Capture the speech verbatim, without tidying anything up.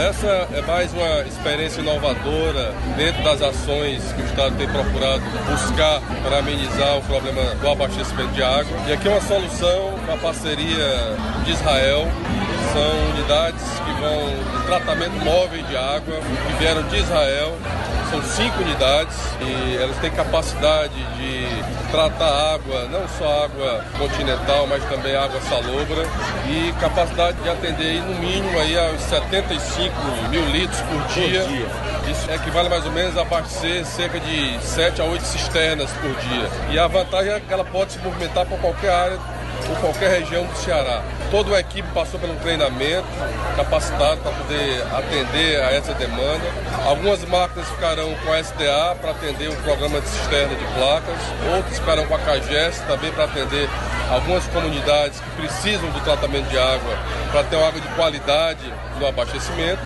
Essa é mais uma experiência inovadora dentro das ações que o Estado tem procurado buscar para amenizar o problema do abastecimento de água. E aqui é uma solução com a parceria de Israel. São unidades que vão de tratamento móvel de água, que vieram de Israel. São cinco unidades e elas têm capacidade de tratar água, não só água continental, mas também água salobra, e capacidade de atender aí, no mínimo aí, aos setenta e cinco mil litros por dia. Por dia. Isso equivale mais ou menos a abastecer cerca de sete a oito cisternas por dia. E a vantagem é que ela pode se movimentar por qualquer área, por qualquer região do Ceará. Toda a equipe passou por um treinamento capacitado para poder atender a essa demanda. Algumas máquinas ficarão com a S D A para atender o programa de cisterna de placas, outras ficarão com a CAGES também para atender algumas comunidades que precisam do tratamento de água para ter uma água de qualidade no abastecimento.